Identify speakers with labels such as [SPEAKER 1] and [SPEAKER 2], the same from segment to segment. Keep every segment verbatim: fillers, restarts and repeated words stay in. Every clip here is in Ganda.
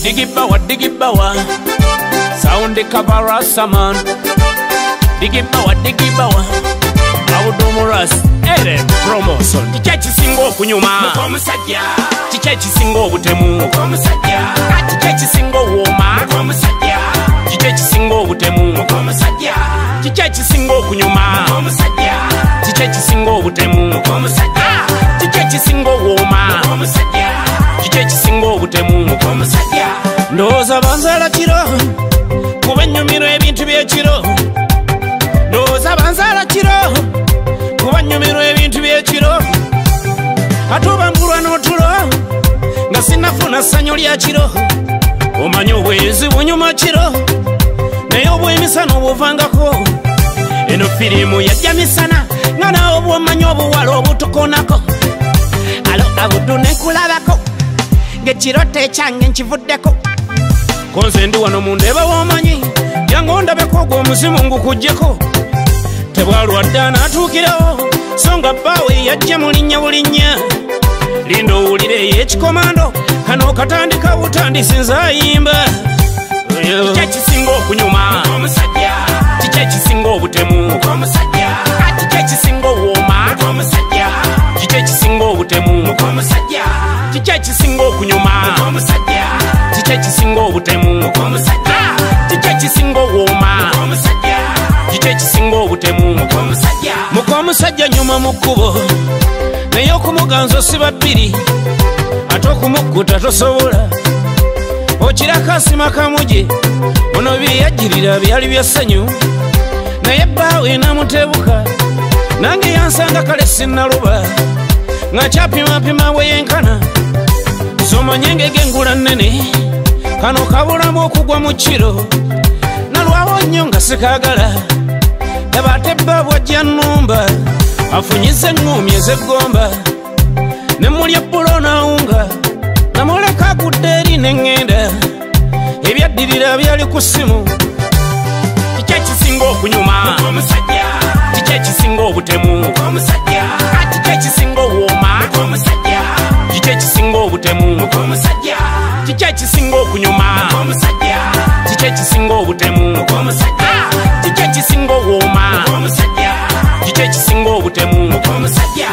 [SPEAKER 1] Digibawa, digibawa, sound the kabarasa man. Digibawa, digibawa, awudomuras, ere promotion. Chichechi singo kunyuma, mukomusajja. Chichechi singo butemu, mukomusajja. Chichechi singo woma, mukomusajja. Chichechi singo butemu, mukomusajja. Chichechi singo kunyuma, mukomusajja. Chichechi singo butemu, mukomusajja. Chichechi singo woma, mukomusajja. Chichechi singo butemu, mukomusajja. Ndoza banzala kiro, kuba nnyumiro ebintu by'ekiro. Ndoza banzala kiro, kuba nnyumiro ebintu by'ekiro. Atuba mbulwa n'otulo, nga sinafuna ssanyu lya kiro. Omanyi obwenzi bunyuma kiro, naye obw'emisana obuvangako. Eno firimu yajja misana, nga nawe bw'omanyi obuwala obutukonako. Alo abudu nekulabako, ng'ekiro tekyange nkivuddeko. Konze ndi wano mundeba w'omanyi, jangu ondabeko ogw'omuzimu ngukuggyeko. Tebwalwadde anaatuukirawo, so nga bbaawe yajja mulinnya bulinnya. Linda owulire ey'ekikomando, kano katandika butandisi nze ayimba. Kiki ekisinga okunyuma, mukomusajja. Kiki ekisinga obutemu, mukomusajja. Kiki ekisinga owooma, mukomusajja. Kiki ekisinga obutemu, mukomusajja. Kiki ekisinga okunyuma, mukomusajja. Kiki ekisinga obutemu, mukomusajja. Kiki ekisinga owooma, mukomusajja. Kiki ekisinga obutemu, mukomusajja. Mukomusajja nyuma mu kkubo, naye okumuganza osiba bbiri, ate okumukkuta tosobola. Okirako asima kamuje, ono bye yajjirira byali bya ssanyu, naye bbaawe namutebuka, nange yansanga kale sinnaluba, nga kyapimapima bweyenkana. Somanye engege engula nnene, kano kabulamu okugwa mu kiro, nalwawo nnyo nga sikaagala. Laba ate bba bw'ajja nnumba, afunyiza eŋŋumi ez'eggomba, ne mulya bbulo n'awunga, namuleka agudde eri n'eŋŋenda, ebyaddirira byali ku ssimu. Kiki ekisinga okunyuma, mukomusajja. Kiki ekisinga obutemu, mukomusajja. Kiki ekisinga owooma, mukomusajja. Kiki ekisinga obutemu, mukomusajja. Kiki ekisinga okunyuma, mukomusajja. Kiki ekisinga obutemu, mukomusajja. Kiki ekisinga owooma, mukomusajja. Kiki ekisinga obutemu, mukomusajja.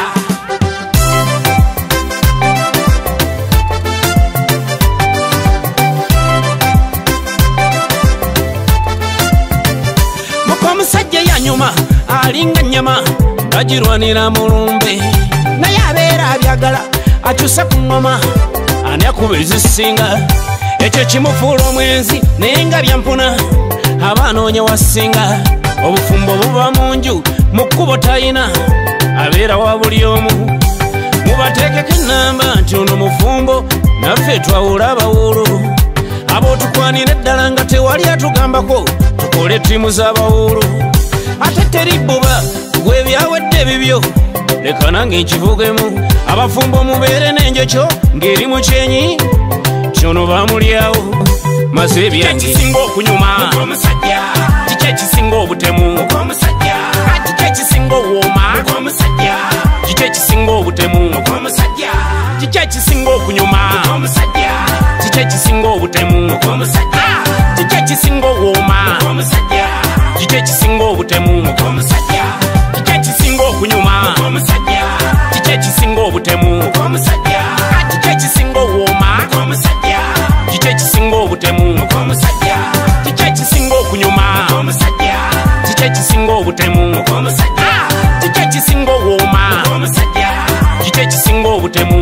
[SPEAKER 1] Mukomusajja yanyuma alinga nnyama, agirwanira mulumbe, naye abeera abyagala akyusa ku ngoma, ani akuba ezisinga. Ekyo kimufuula omwenzi naye nga byampuna, aba anoonya wasinga. Obufumbo buba mu nju, mu kkubo tayina, abeera wa buli omu. Mubateekeko ennamba nti ono mufumbo, naffe twawula abawuulu. Abootukwanira eddala nga tewali atugambako, tukole ttiimu z'abawuulu. Ate teri bbuba gwe byawedde bibyo, leka nange nkivugemu. Abafumbo mubeere n'enjokyo ng'eri mu kyenyi, kyono baamulyawo maze ebyange. Kiki ekisinga okunyuma, mukomusajja. Kiki ekisinga obutemu, mukomusajja. Kiki ekisinga owooma, mukomusajja. Kiki ekisinga obutemu, mukomusajja. Kiki ekisinga okunyuma, mukomusajja. Kiki ekisinga obutemu, mukomusajja. Kiki ekisinga owooma, mukomusajja. Kiki ekisinga obutemu, mukomusajja. Kiki ekisinga okunyuma, mukomusajja. Kiki ekisinga obutemu, mukomusajja. Kiki ekisinga owooma, mukomusajja. Kiki ekisinga obutemu, mukomusajja. Kiki ekisinga okunyuma, mukomusajja. Kiki ekisinga obutemu, mukomusajja. Kiki ekisinga owooma, mukomusajja. Kiki ekisinga obutemu,